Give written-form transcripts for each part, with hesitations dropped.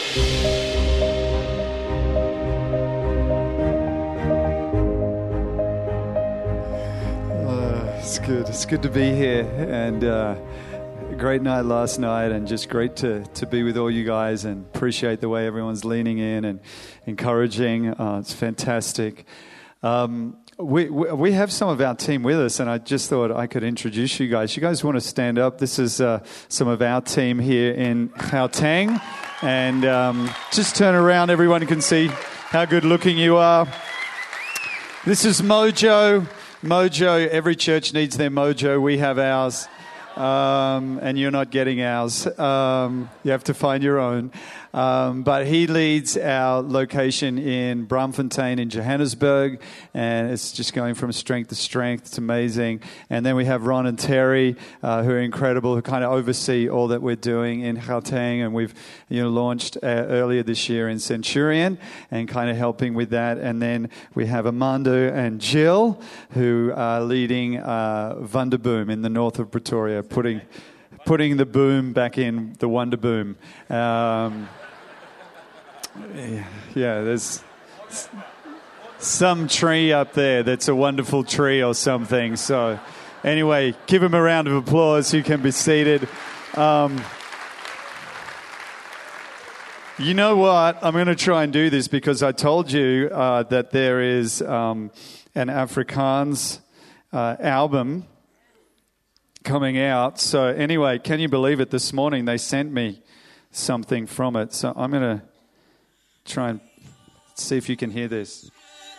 It's good to be here, and a great night last night, and just great to be with all you guys, and appreciate the way everyone's leaning in and encouraging. It's fantastic. We have some of our team with us, and I just thought I could introduce you guys. You guys want to stand up? This is some of our team here in Gauteng, and just turn around. Everyone can see how good looking you are. This is Mojo. Mojo, every church needs their mojo. We have ours, and you're not getting ours. You have to find your own. But he leads our location in Braamfontein in Johannesburg, and it's just going from strength to strength. It's amazing. And then we have Ron and Terry, who are incredible, who kind of oversee all that we're doing in Gauteng, and we've launched earlier this year in Centurion, and kind of helping with that. And then we have Amanda and Jill, who are leading Wonderboom in the north of Pretoria, putting the boom back in the Wonder Boom. Yeah, there's some tree up there that's a wonderful tree or something. So anyway, give him a round of applause. You can be seated. You know what? I'm going to try and do this because I told you that there is an Afrikaans album coming out. So anyway, can you believe it? This morning they sent me something from it. So I'm going to try and see if you can hear this.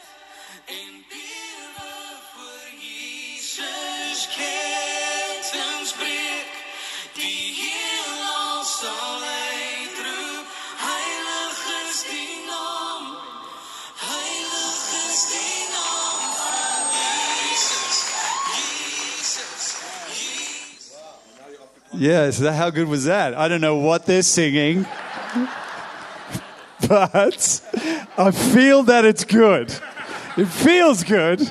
Yeah, so how good was that? I don't know what they're singing, but I feel that it's good. It feels good.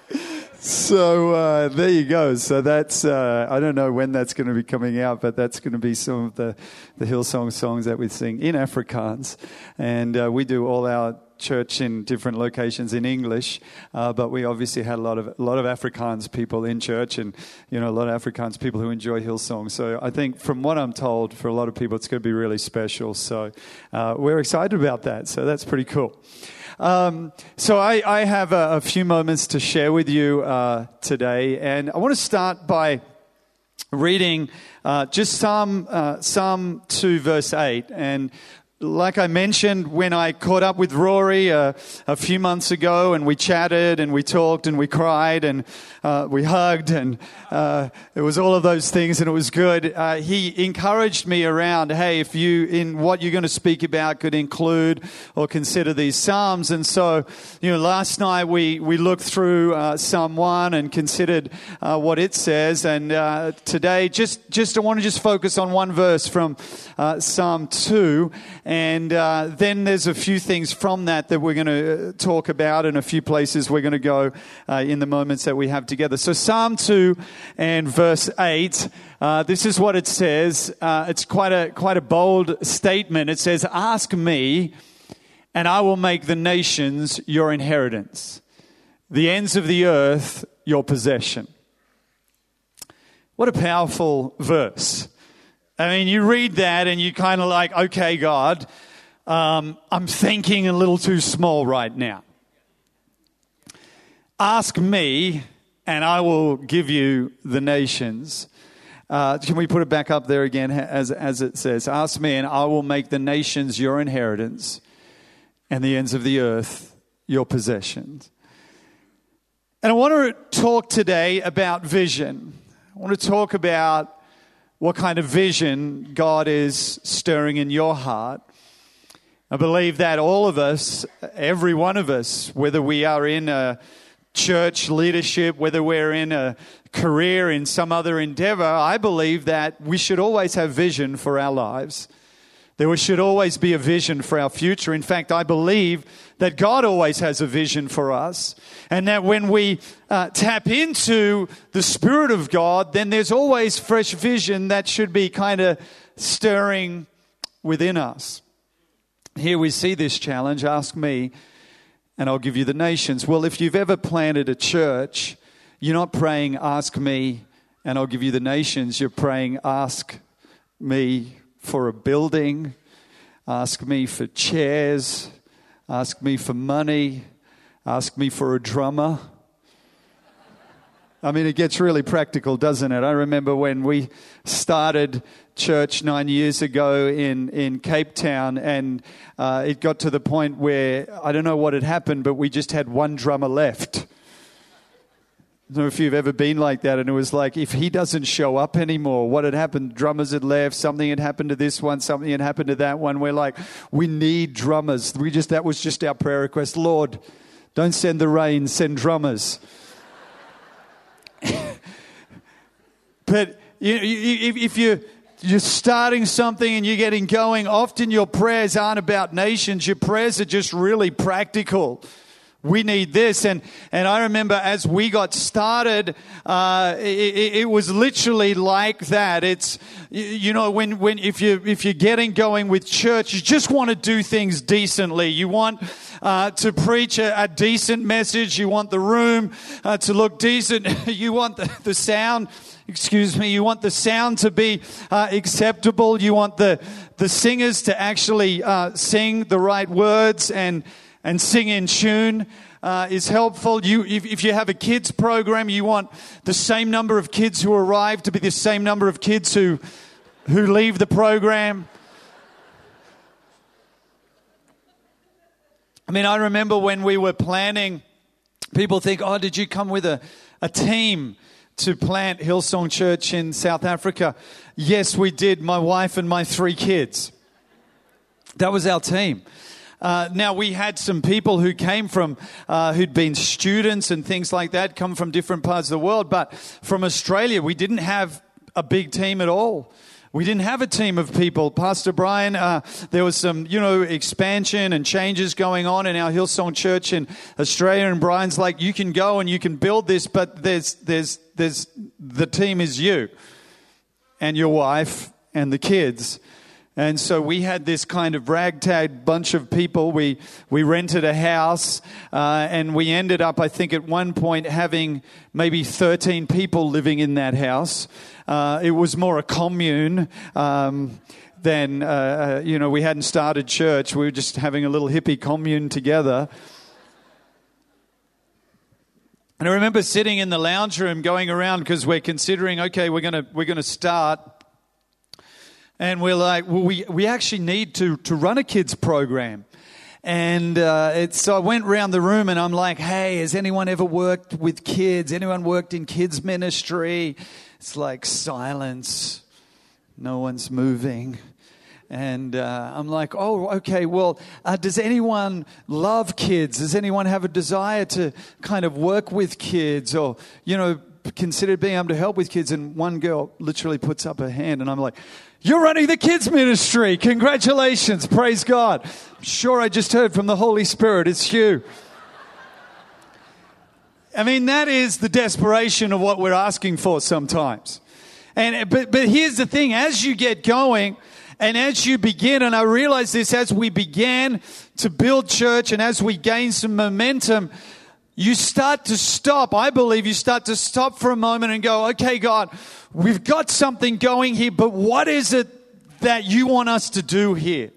So there you go. So that's, I don't know when that's going to be coming out, but that's going to be some of the Hillsong songs that we sing in Afrikaans. And we do all our church in different locations in English, but we obviously had a lot of Afrikaans people in church, and a lot of Afrikaans people who enjoy Hillsong. So I think, from what I'm told, for a lot of people, it's going to be really special. So we're excited about that. So that's pretty cool. So I have a few moments to share with you today, and I want to start by reading just Psalm 2, verse 8, and like I mentioned, when I caught up with Rory a few months ago, and we chatted and we talked and we cried and we hugged, and it was all of those things, and it was good. He encouraged me around, hey, if you, in what you're going to speak about, could include or consider these Psalms. And so, last night we looked through Psalm 1 and considered what it says. And today, I want to just focus on one verse from Psalm 2. And then there's a few things from that we're going to talk about, and a few places we're going to go in the moments that we have together. So Psalm 2 and verse 8, this is what it says. It's quite a bold statement. It says, "Ask me, and I will make the nations your inheritance, the ends of the earth your possession." What a powerful verse. I mean, you read that and you kind of like, okay, God, I'm thinking a little too small right now. Ask me, and I will give you the nations. Can we put it back up there again as it says? Ask me, and I will make the nations your inheritance, and the ends of the earth your possessions. And I want to talk today about vision. I want to talk about what kind of vision God is stirring in your heart. I believe that all of us, every one of us, whether we are in a church leadership, whether we're in a career, in some other endeavor, I believe that we should always have vision for our lives. There should always be a vision for our future. In fact, I believe that God always has a vision for us. And that when we tap into the Spirit of God, then there's always fresh vision that should be kind of stirring within us. here we see this challenge, ask me and I'll give you the nations. Well, if you've ever planted a church, you're not praying, ask me and I'll give you the nations. You're praying, ask me for a building, ask me for chairs, ask me for money, ask me for a drummer. I mean, it gets really practical, doesn't it? I remember when we started church 9 years ago in Cape Town, and it got to the point where, I don't know what had happened, but we just had one drummer left. I don't know if you've ever been like that, and it was like, if he doesn't show up anymore, what had happened? Drummers had left, something had happened to this one, something had happened to that one. We're like, we need drummers. That was just our prayer request. Lord, don't send the rain, send drummers. But if you're starting something and you're getting going, often your prayers aren't about nations. Your prayers are just really practical. We need this. And I remember as we got started, it was literally like that. It's, you know, if you're getting going with church, you just want to do things decently. You want to preach a decent message. You want the room to look decent. You want the sound. You want the sound to be acceptable. You want the singers to actually sing the right words and sing in tune is helpful. If you have a kids program, you want the same number of kids who arrive to be the same number of kids who leave the program. I mean, I remember when we were planning, people think, oh, did you come with a team to plant Hillsong Church in South Africa? Yes, we did. My wife and my 3 kids. That was our team. Now, we had some people who came from, who'd been students and things like that, come from different parts of the world. But from Australia, we didn't have a big team at all. We didn't have a team of people. Pastor Brian, there was some, expansion and changes going on in our Hillsong Church in Australia. And Brian's like, you can go and you can build this, but there's the team is you and your wife and the kids. And so we had this kind of ragtag bunch of people. We rented a house, and we ended up, I think, at one point having maybe 13 people living in that house. It was more a commune than, we hadn't started church. We were just having a little hippie commune together. And I remember sitting in the lounge room going around because we're considering, okay, we're gonna start. And we're like, well, we actually need to run a kids program. And so I went around the room and I'm like, hey, has anyone ever worked with kids? Anyone worked in kids ministry? It's like silence. No one's moving. And I'm like, oh, okay, well, does anyone love kids? Does anyone have a desire to kind of work with kids or, consider being able to help with kids? And one girl literally puts up her hand and I'm like, you're running the kids ministry. Congratulations. Praise God. I'm sure I just heard from the Holy Spirit. It's you. I mean, that is the desperation of what we're asking for sometimes. But here's the thing. As you get going and as you begin, and I realize this as we began to build church and as we gain some momentum, you start to stop. I believe you start to stop for a moment and go, okay, God, we've got something going here, but what is it that you want us to do here?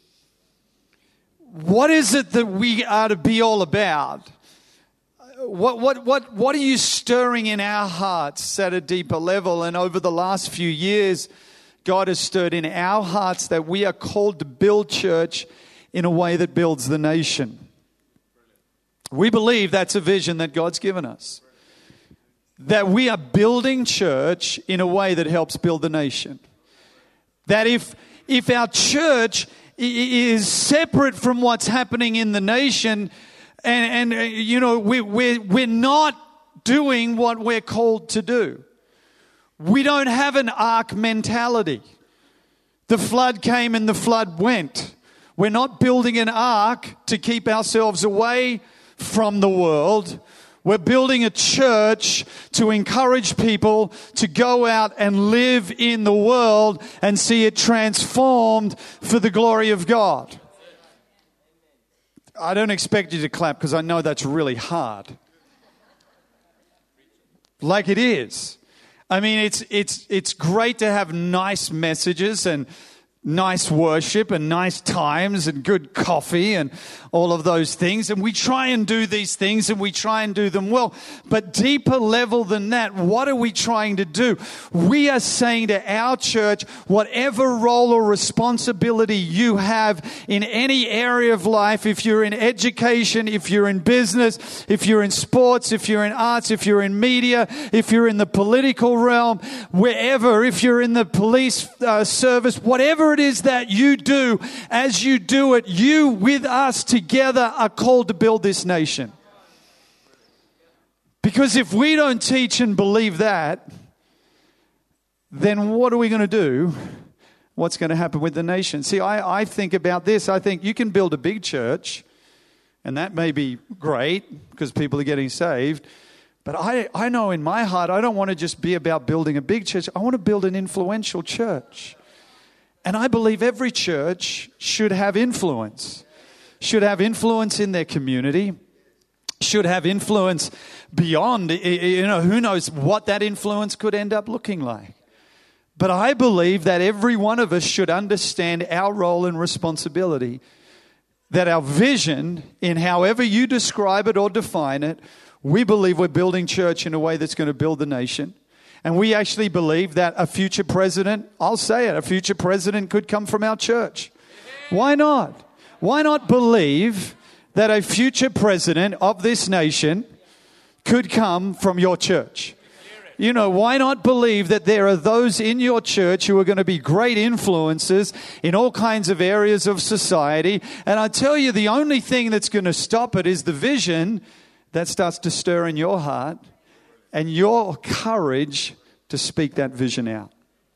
What is it that we are to be all about? What are you stirring in our hearts at a deeper level? And over the last few years, God has stirred in our hearts that we are called to build church in a way that builds the nation. We believe that's a vision that God's given us. That we are building church in a way that helps build the nation. That if our church is separate from what's happening in the nation, and we're not doing what we're called to do. We don't have an ark mentality. The flood came and the flood went. We're not building an ark to keep ourselves away from the world. We're building a church to encourage people to go out and live in the world and see it transformed for the glory of God. I don't expect you to clap because I know that's really hard. Like it is. I mean, it's great to have nice messages and nice worship and nice times and good coffee and all of those things. And we try and do these things and we try and do them well. But deeper level than that, what are we trying to do? We are saying to our church, whatever role or responsibility you have in any area of life, if you're in education, if you're in business, if you're in sports, if you're in arts, if you're in media, if you're in the political realm, wherever, if you're in the police service, whatever it is that you do, as you do it, you with us together are called to build this nation. Because if we don't teach and believe that, then what are we going to do? What's going to happen with the nation? See, I think about this. I think you can build a big church, and that may be great because people are getting saved. But I know in my heart, I don't want to just be about building a big church. I want to build an influential church. And I believe every church should have influence in their community, should have influence beyond, who knows what that influence could end up looking like. But I believe that every one of us should understand our role and responsibility, that our vision, in however you describe it or define it, we believe we're building church in a way that's going to build the nation. And we actually believe that a future president, I'll say it, a future president could come from our church. Why not? Why not believe that a future president of this nation could come from your church? You know, why not believe that there are those in your church who are going to be great influences in all kinds of areas of society? And I tell you, the only thing that's going to stop it is the vision that starts to stir in your heart and your courage to speak that vision out.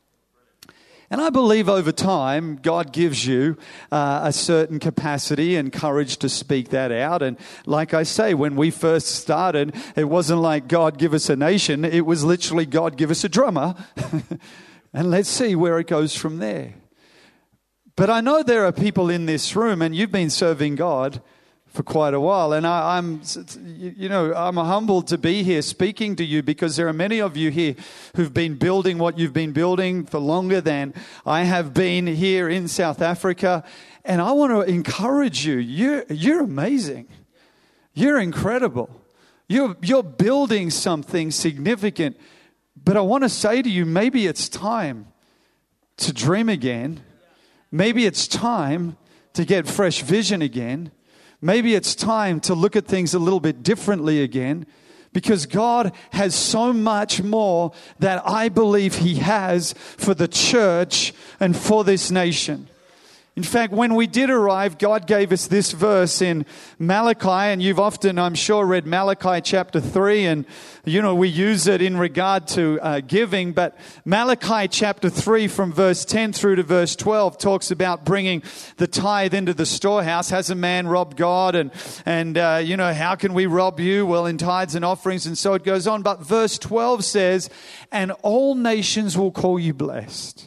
And I believe over time, God gives you a certain capacity and courage to speak that out. And like I say, when we first started, it wasn't like God give us a nation. It was literally God give us a drummer. And let's see where it goes from there. But I know there are people in this room, and you've been serving God for quite a while, and I'm humbled to be here speaking to you because there are many of you here who've been building what you've been building for longer than I have been here in South Africa, and I want to encourage you. You're amazing. You're incredible. You're building something significant, but I want to say to you, maybe it's time to dream again. Maybe it's time to get fresh vision again. Maybe it's time to look at things a little bit differently again, because God has so much more that I believe He has for the church and for this nation. In fact, when we did arrive, God gave us this verse in Malachi, and you've often, I'm sure, read Malachi chapter 3, and we use it in regard to giving, but Malachi chapter 3 from verse 10 through to verse 12 talks about bringing the tithe into the storehouse. Has a man robbed God? And how can we rob you? Well, in tithes and offerings, and so it goes on. But verse 12 says, and all nations will call you blessed,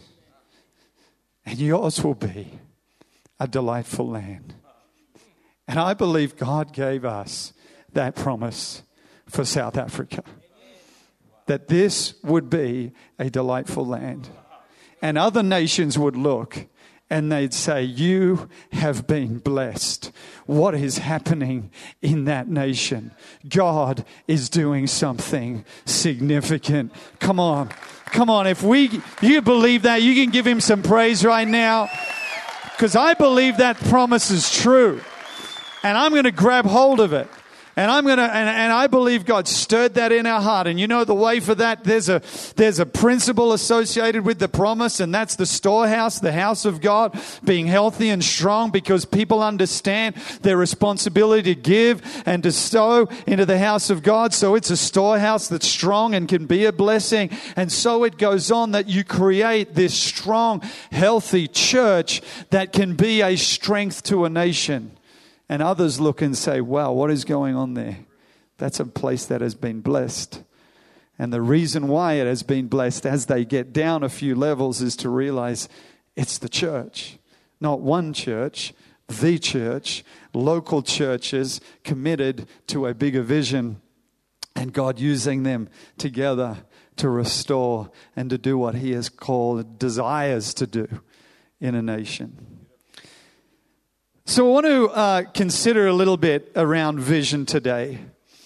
and yours will be a delightful land. And I believe God gave us that promise for South Africa, that this would be a delightful land. And other nations would look and they'd say, you have been blessed. What is happening in that nation? God is doing something significant. Come on. If you believe that, you can give Him some praise right now. Because I believe that promise is true. And I'm going to grab hold of it. And I believe God stirred that in our heart. And you know the way for that, there's a principle associated with the promise, and that's the storehouse, the house of God, being healthy and strong, because people understand their responsibility to give and to sow into the house of God. So it's a storehouse that's strong and can be a blessing. And so it goes on that you create this strong, healthy church that can be a strength to a nation. And others look and say, wow, what is going on there? That's a place that has been blessed. And the reason why it has been blessed as they get down a few levels is to realize it's the church. Not one church, the church, local churches committed to a bigger vision, and God using them together to restore and to do what He has called, desires to do in a nation. So I want to consider a little bit around vision today.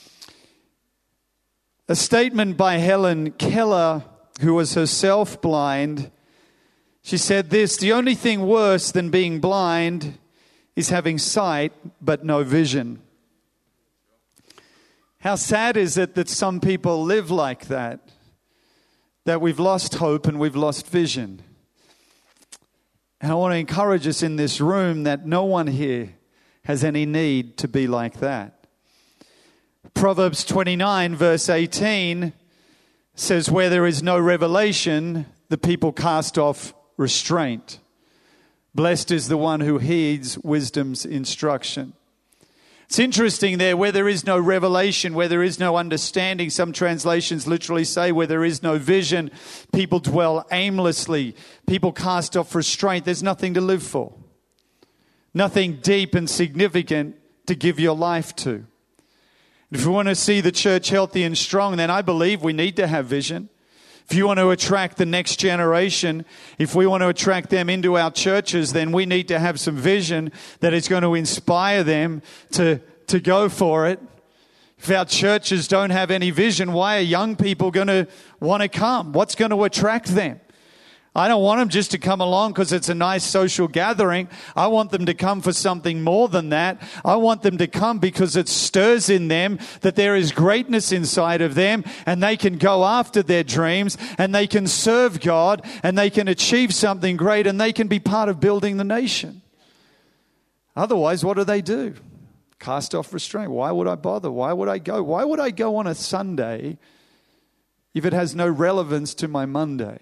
A statement by Helen Keller, who was herself blind. She said this: the only thing worse than being blind is having sight but no vision. How sad is it that some people live like that we've lost hope and we've lost vision. And I want to encourage us in this room that no one here has any need to be like that. Proverbs 29 verse 18 says, where there is no revelation, the people cast off restraint. Blessed is the one who heeds wisdom's instruction. It's interesting there, where there is no revelation, where there is no understanding. Some translations literally say where there is no vision, people dwell aimlessly. People cast off restraint. There's nothing to live for. Nothing deep and significant to give your life to. If we want to see the church healthy and strong, then I believe we need to have vision. If you want to attract the next generation, if we want to attract them into our churches, then we need to have some vision that is going to inspire them to go for it. If our churches don't have any vision, why are young people going to want to come? What's going to attract them? I don't want them just to come along because it's a nice social gathering. I want them to come for something more than that. I want them to come because it stirs in them that there is greatness inside of them, and they can go after their dreams, and they can serve God, and they can achieve something great, and they can be part of building the nation. Otherwise, what do? Cast off restraint. Why would I bother? Why would I go? Why would I go on a Sunday if it has no relevance to my Monday?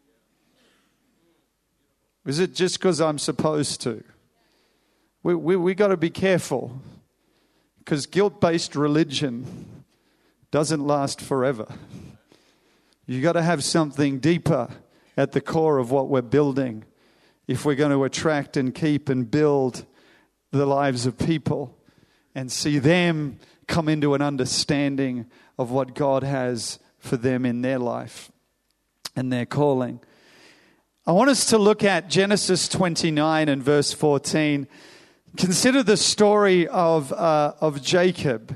Is it just because I'm supposed to? We got to be careful, because guilt-based religion doesn't last forever. You got to have something deeper at the core of what we're building if we're going to attract and keep and build the lives of people and see them come into an understanding of what God has for them in their life and their calling. I want us to look at Genesis 29 and verse 14. Consider the story of Jacob.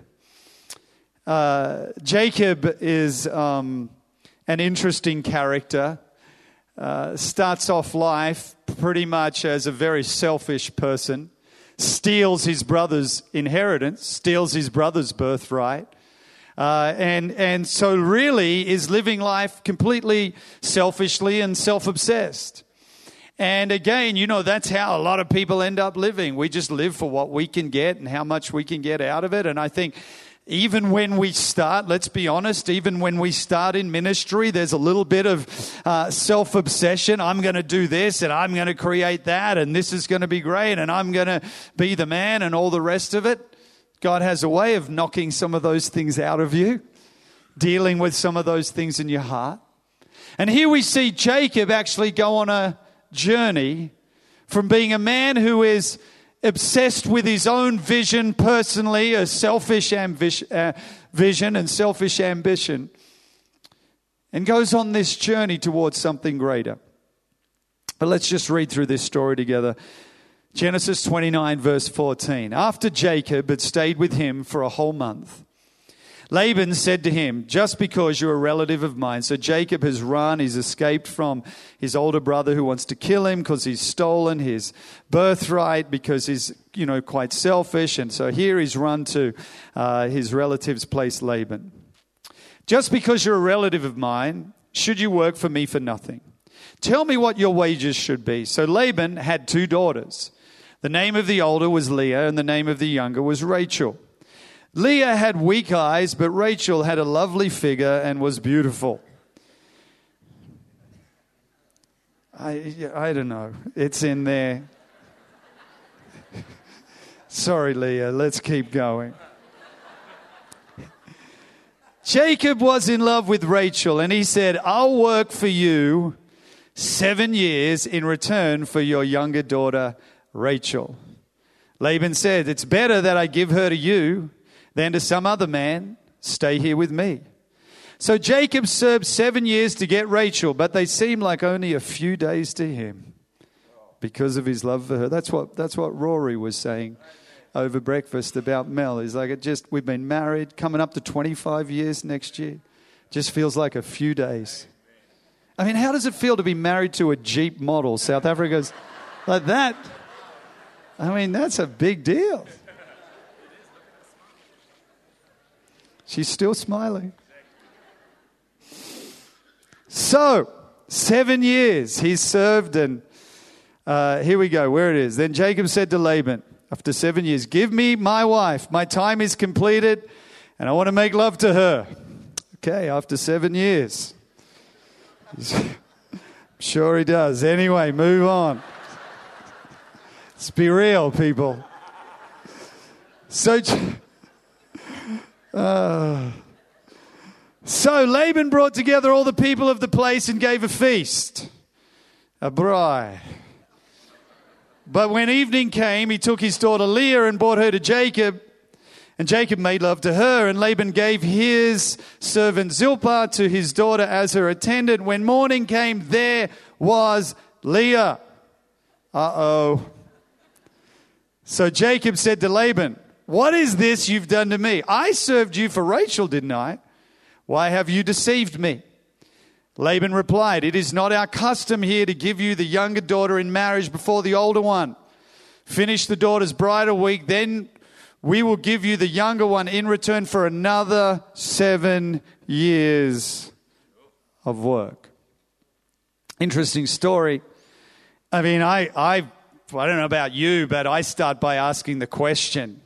Jacob is an interesting character. Starts off life pretty much as a very selfish person. Steals his brother's inheritance. Steals his brother's birthright. And so really is living life completely selfishly and self-obsessed. And again, that's how a lot of people end up living. We just live for what we can get and how much we can get out of it. And I think even when we start, let's be honest, even when we start in ministry, there's a little bit of self-obsession. I'm going to do this and I'm going to create that and this is going to be great and I'm going to be the man and all the rest of it. God has a way of knocking some of those things out of you, dealing with some of those things in your heart. And here we see Jacob actually go on a journey from being a man who is obsessed with his own vision personally, a selfish vision and selfish ambition, and goes on this journey towards something greater. But let's just read through this story together. Genesis 29 verse 14. After Jacob had stayed with him for a whole month, Laban said to him, just because you're a relative of mine. So Jacob has run, he's escaped from his older brother who wants to kill him because he's stolen his birthright, because he's, quite selfish. And so here he's run to his relative's place, Laban. Just because you're a relative of mine, should you work for me for nothing? Tell me what your wages should be. So Laban had 2 daughters. The name of the older was Leah, and the name of the younger was Rachel. Leah had weak eyes, but Rachel had a lovely figure and was beautiful. I don't know. It's in there. Sorry, Leah. Let's keep going. Jacob was in love with Rachel, and he said, I'll work for you 7 years in return for your younger daughter, Rachel. Laban said, "It's better that I give her to you than to some other man. Stay here with me." So Jacob served 7 years to get Rachel, but they seemed like only a few days to him because of his love for her. That's what Rory was saying over breakfast about Mel. He's like, we've been married, coming up to 25 years next year. Just feels like a few days. I mean, how does it feel to be married to a Jeep model? South Africa's like that. I mean, that's a big deal. She's still smiling. So, 7 years he served, and here we go, where it is. Then Jacob said to Laban, after 7 years, "Give me my wife. My time is completed, and I want to make love to her." Okay, after 7 years. Sure he does. Anyway, move on. Let's be real, people. So Laban brought together all the people of the place and gave a feast, a braai. But when evening came, he took his daughter Leah and brought her to Jacob. And Jacob made love to her, and Laban gave his servant Zilpah to his daughter as her attendant. When morning came, there was Leah. Uh-oh. So Jacob said to Laban, "What is this you've done to me? I served you for Rachel, didn't I? Why have you deceived me?" Laban replied, "It is not our custom here to give you the younger daughter in marriage before the older one. Finish the daughter's bridal week, then we will give you the younger one in return for another 7 years of work." Interesting story. I mean, I don't know about you, but I start by asking the question,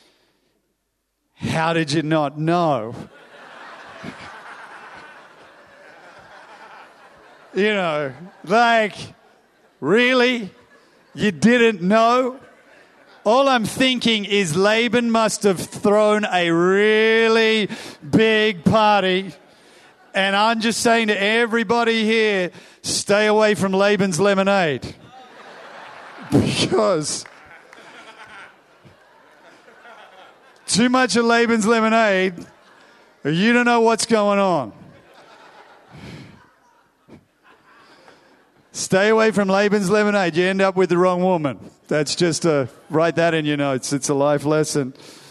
how did you not know? You know, like, really? You didn't know? All I'm thinking is Laban must have thrown a really big party. And I'm just saying to everybody here, stay away from Laban's lemonade. Because too much of Laban's lemonade, you don't know what's going on. Stay away from Laban's lemonade. You end up with the wrong woman. That's just write that in your notes. It's a life lesson.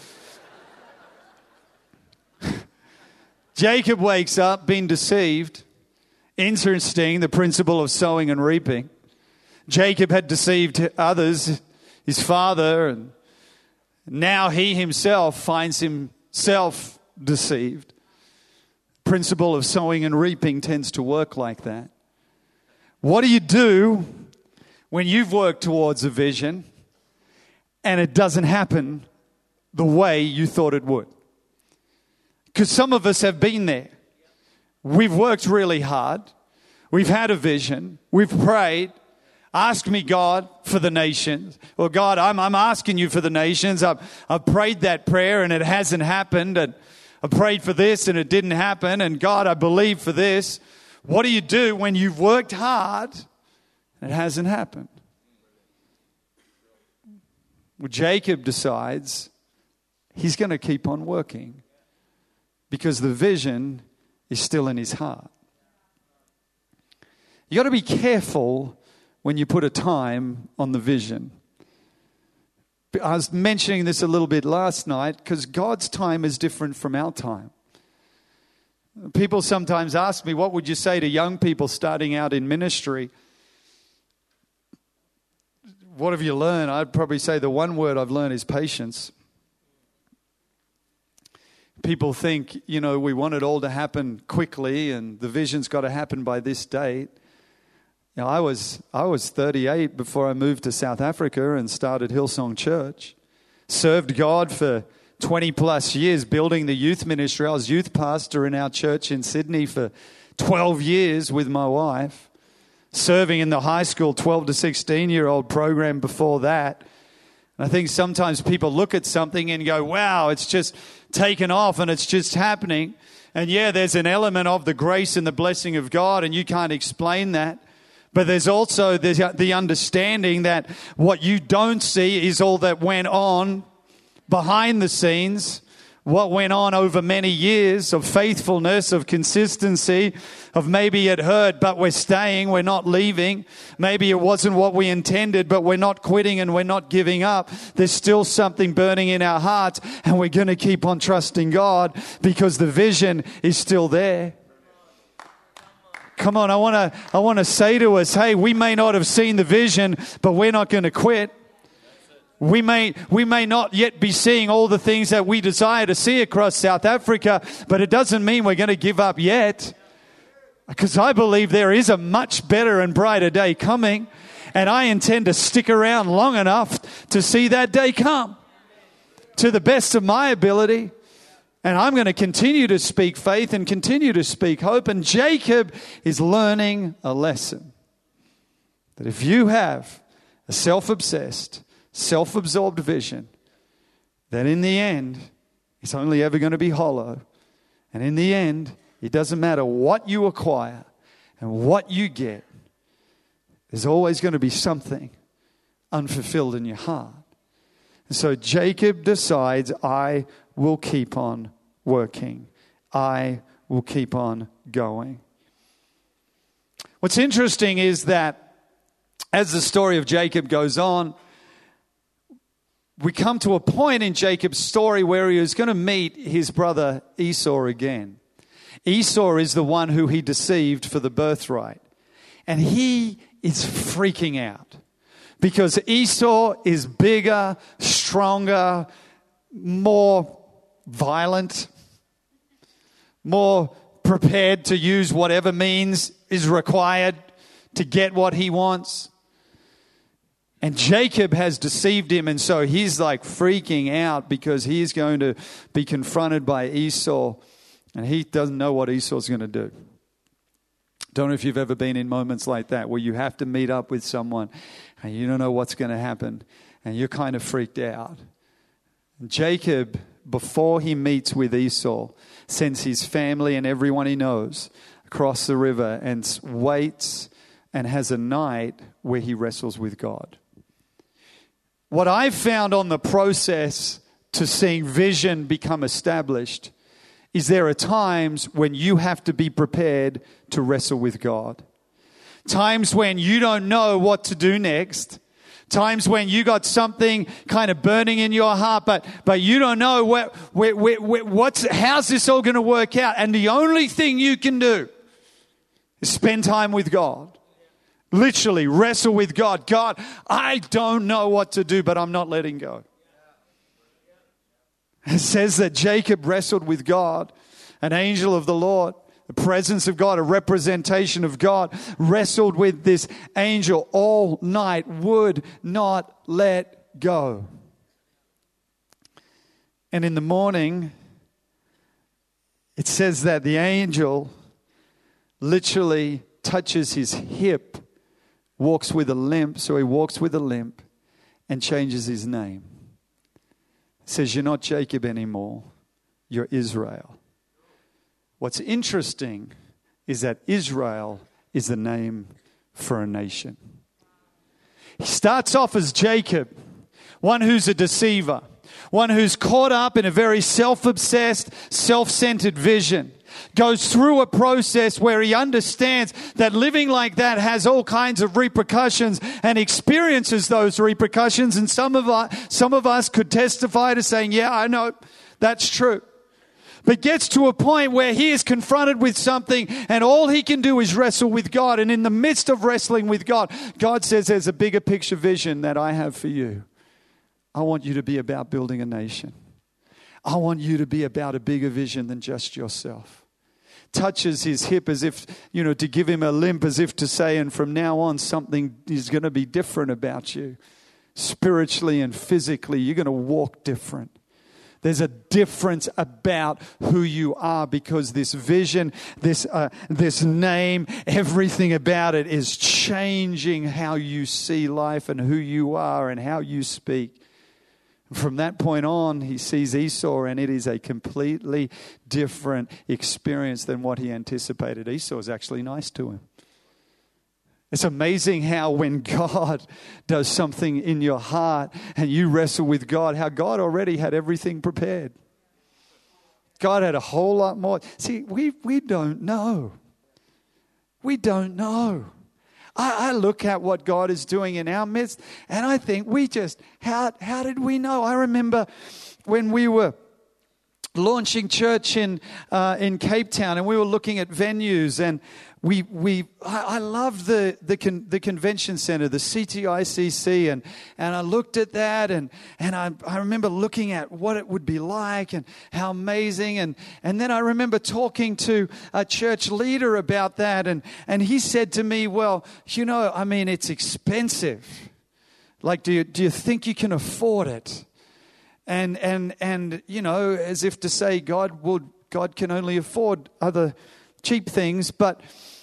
Jacob wakes up being deceived. Interesting, the principle of sowing and reaping. Jacob had deceived others, his father, and now he himself finds himself deceived. Principle of sowing and reaping tends to work like that. What do you do when you've worked towards a vision and it doesn't happen the way you thought it would? Because some of us have been there. We've worked really hard. We've had a vision. We've prayed. Ask me, God, for the nations. Well, God, I'm asking you for the nations. I've prayed that prayer and it hasn't happened. And I prayed for this and it didn't happen. And God, I believe for this. What do you do when you've worked hard and it hasn't happened? Well, Jacob decides he's going to keep on working because the vision is still in his heart. You got to be careful when you put a time on the vision. I was mentioning this a little bit last night because God's time is different from our time. People sometimes ask me, what would you say to young people starting out in ministry? What have you learned? I'd probably say the one word I've learned is patience. People think, we want it all to happen quickly and the vision's got to happen by this date. I was 38 before I moved to South Africa and started Hillsong Church. Served God for 20 plus years building the youth ministry. I was youth pastor in our church in Sydney for 12 years with my wife. Serving in the high school 12 to 16-year-old program before that. And I think sometimes people look at something and go, wow, it's just taken off and it's just happening. And yeah, there's an element of the grace and the blessing of God and you can't explain that. But there's also the understanding that what you don't see is all that went on behind the scenes, what went on over many years of faithfulness, of consistency, of maybe it hurt, but we're staying, we're not leaving. Maybe it wasn't what we intended, but we're not quitting and we're not giving up. There's still something burning in our hearts, and we're going to keep on trusting God because the vision is still there. Come on, I want to say to us, hey, we may not have seen the vision, but we're not going to quit. We may not yet be seeing all the things that we desire to see across South Africa, but it doesn't mean we're going to give up yet. Because I believe there is a much better and brighter day coming, and I intend to stick around long enough to see that day come to the best of my ability. And I'm going to continue to speak faith and continue to speak hope. And Jacob is learning a lesson that if you have a self-obsessed, self-absorbed vision, that in the end, it's only ever going to be hollow. And in the end, it doesn't matter what you acquire and what you get. There's always going to be something unfulfilled in your heart. And so Jacob decides, I will keep on working. I will keep on going. What's interesting is that as the story of Jacob goes on, we come to a point in Jacob's story where he is going to meet his brother Esau again. Esau is the one who he deceived for the birthright. And he is freaking out because Esau is bigger, stronger, more violent, more prepared to use whatever means is required to get what he wants. And Jacob has deceived him, and so he's like freaking out because he's going to be confronted by Esau, and he doesn't know what Esau's going to do. Don't know if you've ever been in moments like that where you have to meet up with someone and you don't know what's going to happen, and you're kind of freaked out. And Jacob, before he meets with Esau, sends his family and everyone he knows across the river and waits and has a night where he wrestles with God. What I've found on the process to seeing vision become established is there are times when you have to be prepared to wrestle with God. Times when you don't know what to do next. Times when you got something kind of burning in your heart, but you don't know how's this all going to work out. And the only thing you can do is spend time with God. Literally wrestle with God. God, I don't know what to do, but I'm not letting go. It says that Jacob wrestled with God, an angel of the Lord, the presence of God, a representation of God, wrestled with this angel all night, would not let go. And in the morning, it says that the angel literally touches his hip, walks with a limp, so he walks with a limp and changes his name. Says, you're not Jacob anymore, you're Israel. What's interesting is that Israel is the name for a nation. He starts off as Jacob, one who's a deceiver, one who's caught up in a very self-obsessed, self-centered vision. Goes through a process where he understands that living like that has all kinds of repercussions and experiences those repercussions. And some of us could testify to saying, yeah, I know, that's true. But gets to a point where he is confronted with something and all he can do is wrestle with God. And in the midst of wrestling with God, God says, there's a bigger picture vision that I have for you. I want you to be about building a nation. I want you to be about a bigger vision than just yourself. Touches his hip as if, to give him a limp, as if to say, and from now on, something is going to be different about you. Spiritually and physically, you're going to walk different. There's a difference about who you are because this vision, this name, everything about it is changing how you see life and who you are and how you speak. From that point on, he sees Esau, and it is a completely different experience than what he anticipated. Esau is actually nice to him. It's amazing how when God does something in your heart and you wrestle with God, how God already had everything prepared. God had a whole lot more. See, we don't know. We don't know. I look at what God is doing in our midst and I think how did we know? I remember when we were launching church in Cape Town and we were looking at venues and I loved the convention center, the CTICC, and I looked at that and I remember looking at what it would be like and how amazing and then I remember talking to a church leader about that and he said to me, well, it's expensive. Like, do you think you can afford it? And as if to say God can only afford other cheap things, but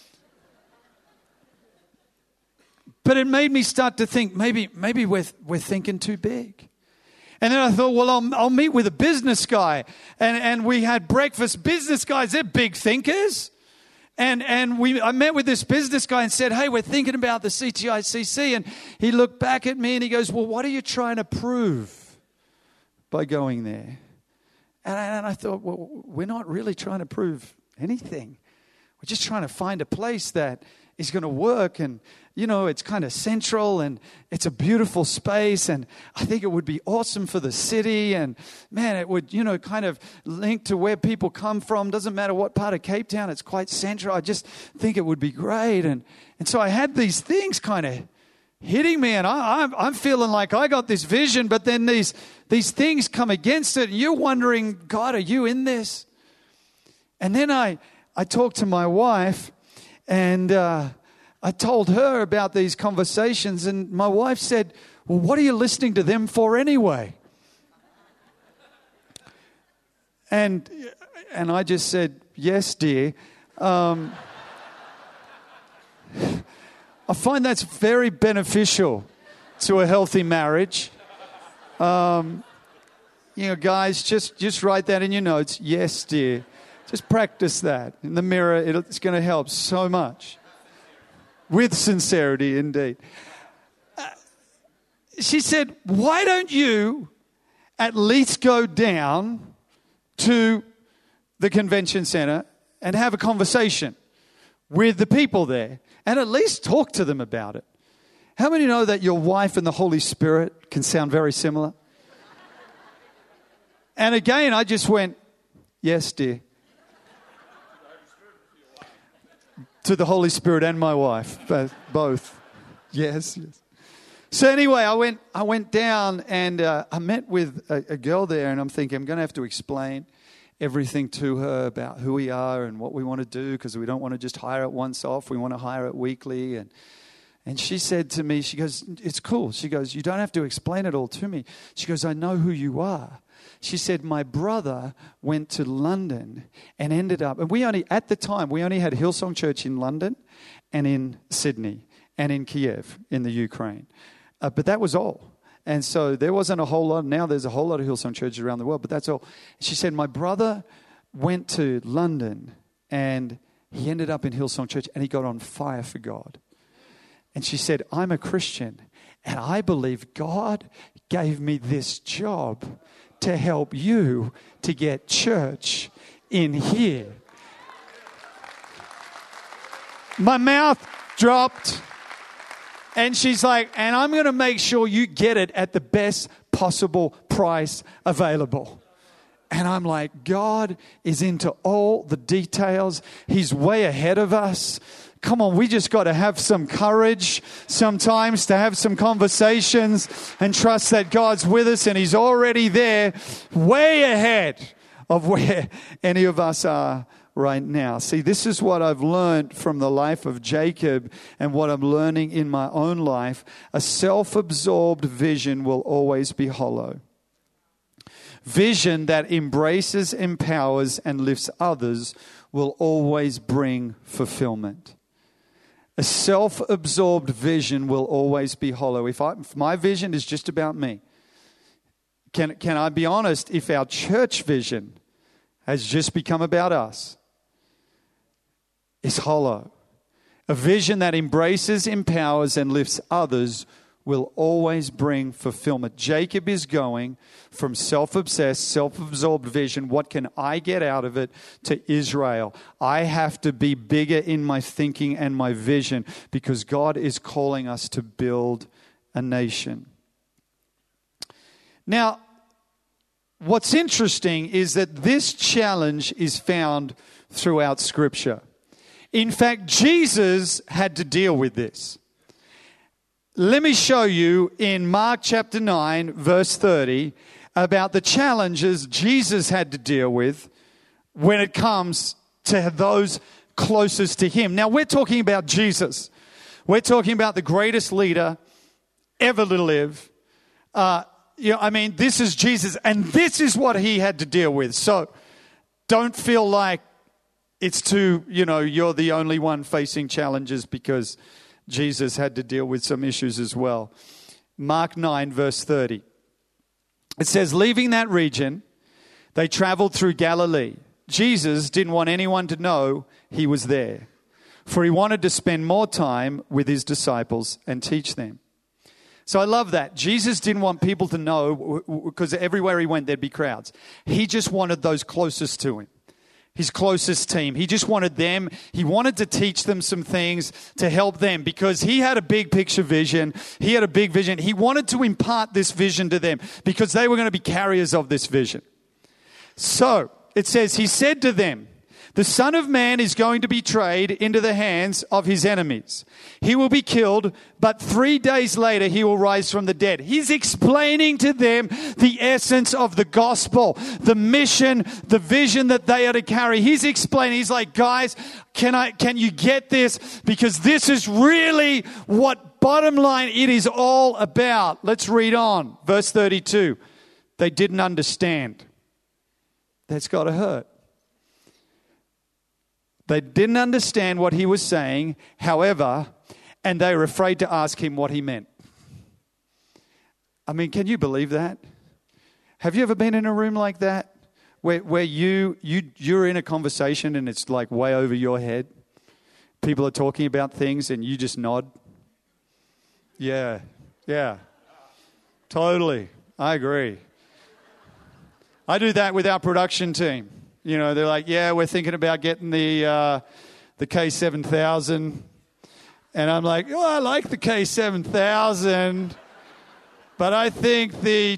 it made me start to think maybe we're thinking too big. And then I thought, well, I'll meet with a business guy, and we had breakfast. Business guys, they're big thinkers. And I met with this business guy and said, hey, we're thinking about the CTICC. And he looked back at me and he goes, well, what are you trying to prove by going there? And I thought, well, we're not really trying to prove anything. We're just trying to find a place that is going to work and, it's kind of central and it's a beautiful space and I think it would be awesome for the city and, man, it would, kind of link to where people come from. Doesn't matter what part of Cape Town, it's quite central. I just think it would be great. And so I had these things kind of hitting me and I'm feeling like I got this vision, but then these things come against it and you're wondering, God, are you in this? And then I talked to my wife and I told her about these conversations and my wife said, well, what are you listening to them for anyway? And I just said, yes, dear. I find that's very beneficial to a healthy marriage. Guys, just write that in your notes. Yes, dear. Just practice that in the mirror. It's going to help so much. With sincerity, indeed. She said, why don't you at least go down to the convention center and have a conversation with the people there and at least talk to them about it? How many know that your wife and the Holy Spirit can sound very similar? And again, I just went, yes, dear. To the Holy Spirit and my wife, both. Yes. So anyway, I went down and I met with a girl there and I'm thinking I'm going to have to explain everything to her about who we are and what we want to do because we don't want to just hire it once off. We want to hire it weekly. And she said to me, she goes, it's cool. She goes, you don't have to explain it all to me. She goes, I know who you are. She said, my brother went to London and ended up, and at the time, we only had Hillsong Church in London and in Sydney and in Kiev in the Ukraine. But that was all. And so there wasn't a whole lot. Now there's a whole lot of Hillsong churches around the world, but that's all. She said, my brother went to London and he ended up in Hillsong Church and he got on fire for God. And she said, I'm a Christian and I believe God gave me this job to help you to get church in here. My mouth dropped. And she's like, and I'm going to make sure you get it at the best possible price available. And I'm like, God is into all the details. He's way ahead of us. Come on, we just got to have some courage sometimes to have some conversations and trust that God's with us and He's already there, way ahead of where any of us are right now. See, this is what I've learned from the life of Jacob and what I'm learning in my own life. A self-absorbed vision will always be hollow. Vision that embraces, empowers, and lifts others will always bring fulfillment. A self-absorbed vision will always be hollow. If my vision is just about me, can I be honest? If our church vision has just become about us, it's hollow. A vision that embraces, empowers, and lifts others will always bring fulfillment. Jacob is going from self-obsessed, self-absorbed vision, what can I get out of it, to Israel. I have to be bigger in my thinking and my vision because God is calling us to build a nation. Now, what's interesting is that this challenge is found throughout Scripture. In fact, Jesus had to deal with this. Let me show you in Mark chapter 9, verse 30, about the challenges Jesus had to deal with when it comes to those closest to him. Now, we're talking about Jesus. We're talking about the greatest leader ever to live. This is Jesus, and this is what he had to deal with. So don't feel like it's you're the only one facing challenges, because Jesus had to deal with some issues as well. Mark 9, verse 30. It says, leaving that region, they traveled through Galilee. Jesus didn't want anyone to know he was there, for he wanted to spend more time with his disciples and teach them. So I love that. Jesus didn't want people to know, because everywhere he went, there'd be crowds. He just wanted those closest to him, his closest team. He just wanted them. He wanted to teach them some things to help them, because he had a big picture vision. He had a big vision. He wanted to impart this vision to them because they were going to be carriers of this vision. So it says, he said to them, the Son of Man is going to be betrayed into the hands of his enemies. He will be killed, but 3 days later he will rise from the dead. He's explaining to them the essence of the gospel, the mission, the vision that they are to carry. He's explaining. He's like, guys, can you get this? Because this is really what, bottom line, it is all about. Let's read on. Verse 32. They didn't understand. That's got to hurt. They didn't understand what he was saying, however, and they were afraid to ask him what he meant. I mean, can you believe that? Have you ever been in a room like that where you're in a conversation and it's like way over your head? People are talking about things and you just nod? Yeah, totally. I agree. I do that with our production team. You know, they're like, yeah, we're thinking about getting the K7000. And I'm like, oh, I like the K7000, but I think the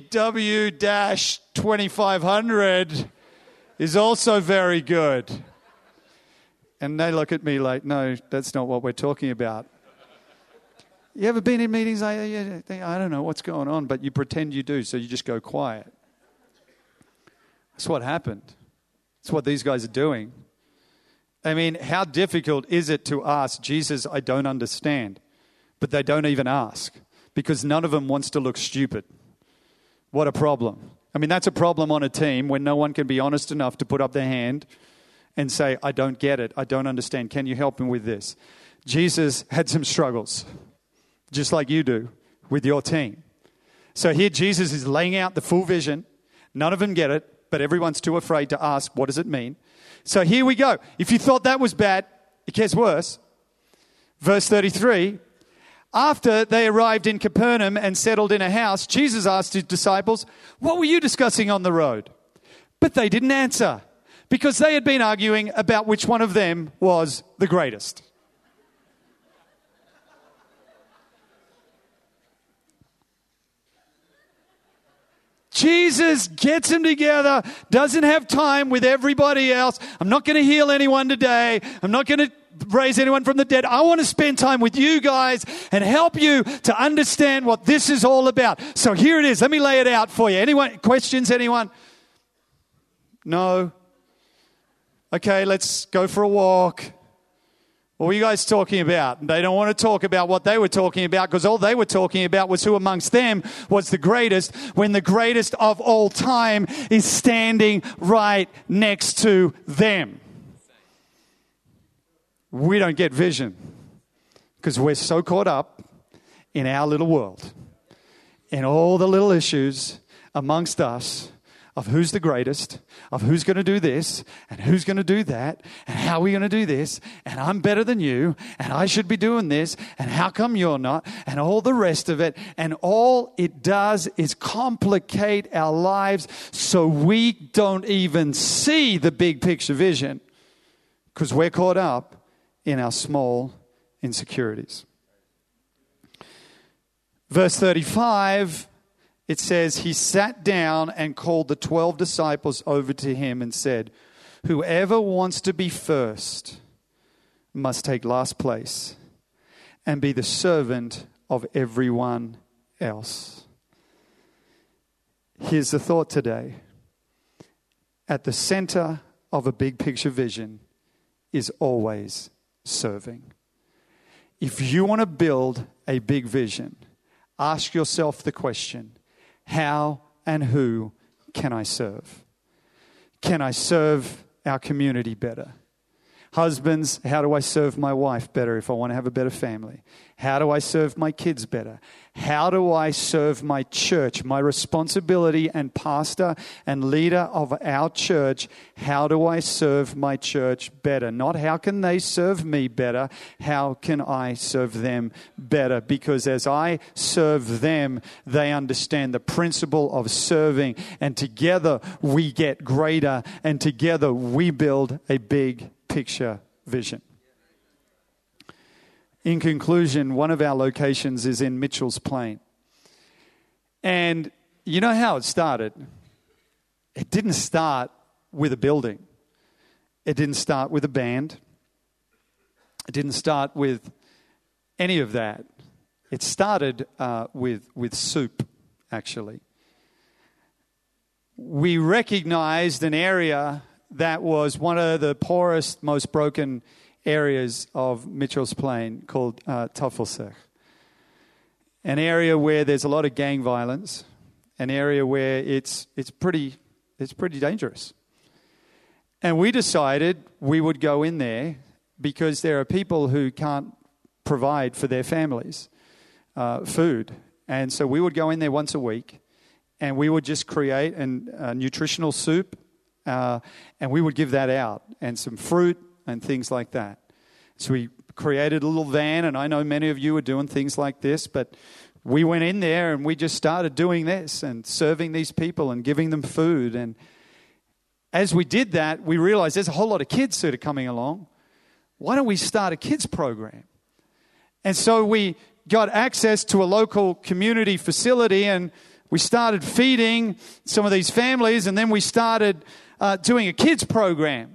W-2500 is also very good. And they look at me like, no, that's not what we're talking about. You ever been in meetings like, I don't know what's going on, but you pretend you do, so you just go quiet. That's what happened. That's what these guys are doing. I mean, how difficult is it to ask Jesus, I don't understand? But they don't even ask because none of them wants to look stupid. What a problem. I mean, that's a problem on a team when no one can be honest enough to put up their hand and say, I don't get it. I don't understand. Can you help me with this? Jesus had some struggles, just like you do with your team. So here Jesus is laying out the full vision. None of them get it. But everyone's too afraid to ask, what does it mean? So here we go. If you thought that was bad, it gets worse. Verse 33, after they arrived in Capernaum and settled in a house, Jesus asked his disciples, what were you discussing on the road? But they didn't answer because they had been arguing about which one of them was the greatest. Jesus gets them together, doesn't have time with everybody else. I'm not going to heal anyone today. I'm not going to raise anyone from the dead. I want to spend time with you guys and help you to understand what this is all about. So here it is. Let me lay it out for you. Anyone? Questions? Anyone? No? Okay, let's go for a walk. What were you guys talking about? They don't want to talk about what they were talking about because all they were talking about was who amongst them was the greatest, when the greatest of all time is standing right next to them. We don't get vision because we're so caught up in our little world, in all the little issues amongst us. of who's the greatest, of who's going to do this, and who's going to do that, and how are we going to do this, and I'm better than you, and I should be doing this, and how come you're not, and all the rest of it. And all it does is complicate our lives so we don't even see the big picture vision because we're caught up in our small insecurities. Verse 35, it says, he sat down and called the 12 disciples over to him and said, whoever wants to be first must take last place and be the servant of everyone else. Here's the thought today. At the center of a big picture vision is always serving. If you want to build a big vision, ask yourself the question, how and who can I serve? Can I serve our community better? Husbands, how do I serve my wife better if I want to have a better family? How do I serve my kids better? How do I serve my church, my responsibility and pastor and leader of our church? How do I serve my church better? Not how can they serve me better? How can I serve them better? Because as I serve them, they understand the principle of serving. And together we get greater. And together we build a big picture vision. In conclusion, one of our locations is in Mitchell's Plain. And you know how it started? It didn't start with a building. It didn't start with a band. It didn't start with any of that. It started with soup, actually. We recognized an area that was one of the poorest, most broken areas of Mitchell's Plain called Tafelberg. An area where there's a lot of gang violence, an area where it's pretty dangerous. And we decided we would go in there because there are people who can't provide for their families food. And so we would go in there once a week and we would just create a nutritional soup and we would give that out and some fruit and things like that. So we created a little van, and I know many of you are doing things like this, but we went in there and we just started doing this and serving these people and giving them food. And as we did that, we realized there's a whole lot of kids that are coming along. Why don't we start a kids program? And so we got access to a local community facility and we started feeding some of these families, and then we started doing a kids program.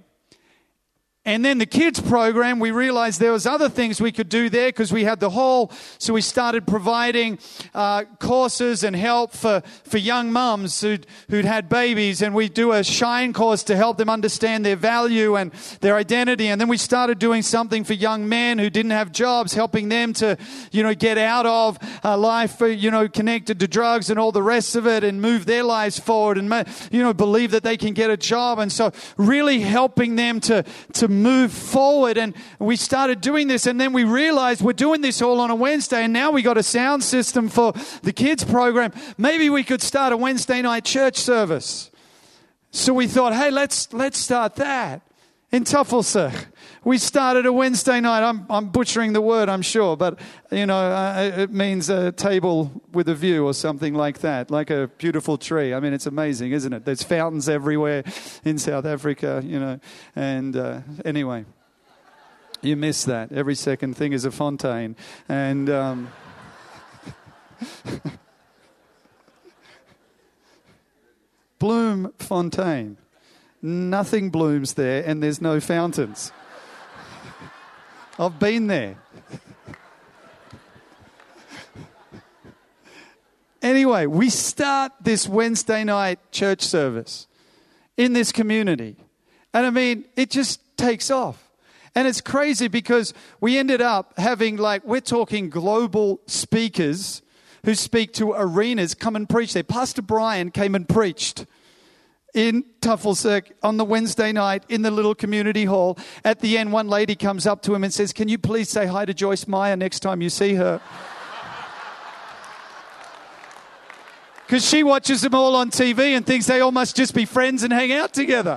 And then the kids program, we realized there was other things we could do there because we had the hall. So we started providing courses and help for young mums who'd had babies. And we do a Shine course to help them understand their value and their identity. And then we started doing something for young men who didn't have jobs, helping them to, get out of life, connected to drugs and all the rest of it and move their lives forward and, believe that they can get a job. And so really helping them to move forward. And we started doing this, and then we realized we're doing this all on a Wednesday, and now we got a sound system for the kids program. Maybe we could start a Wednesday night church service. So we thought, hey, let's start that in Tafelberg. We started a Wednesday night. I'm butchering the word, I'm sure, but it means a table with a view or something like that, like a beautiful tree. I mean, it's amazing, isn't it? There's fountains everywhere in South Africa, and anyway, you miss that. Every second thing is a fontaine, and Bloemfontein. Nothing blooms there, and there's no fountains. I've been there. Anyway, we start this Wednesday night church service in this community. And I mean, it just takes off. And it's crazy because we ended up having we're talking global speakers who speak to arenas come and preach there. Pastor Brian came and preached in Tafelberg on the Wednesday night in the little community hall. At the end, one lady comes up to him and says, "Can you please say hi to Joyce Meyer next time you see her?" because she watches them all on TV and thinks they all must just be friends and hang out together.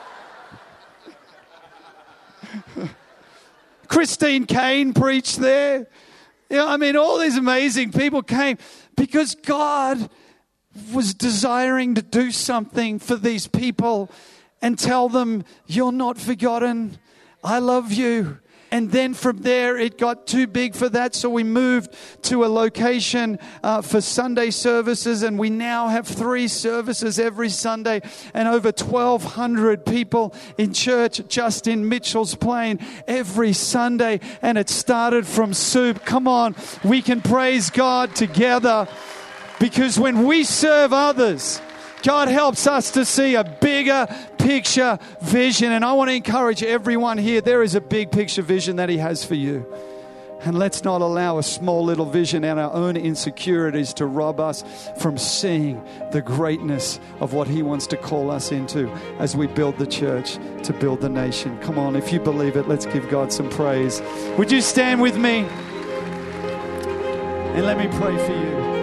Christine Kane preached there. I mean, all these amazing people came because God was desiring to do something for these people and tell them, you're not forgotten. I love you. And then from there, it got too big for that. So we moved to a location for Sunday services. And we now have 3 services every Sunday and over 1,200 people in church just in Mitchell's Plain every Sunday. And it started from soup. Come on, we can praise God together, because when we serve others, God helps us to see a bigger picture vision. And I want to encourage everyone here, there is a big picture vision that He has for you. And let's not allow a small little vision and our own insecurities to rob us from seeing the greatness of what He wants to call us into as we build the church to build the nation. Come on, if you believe it, let's give God some praise. Would you stand with me? And let me pray for you.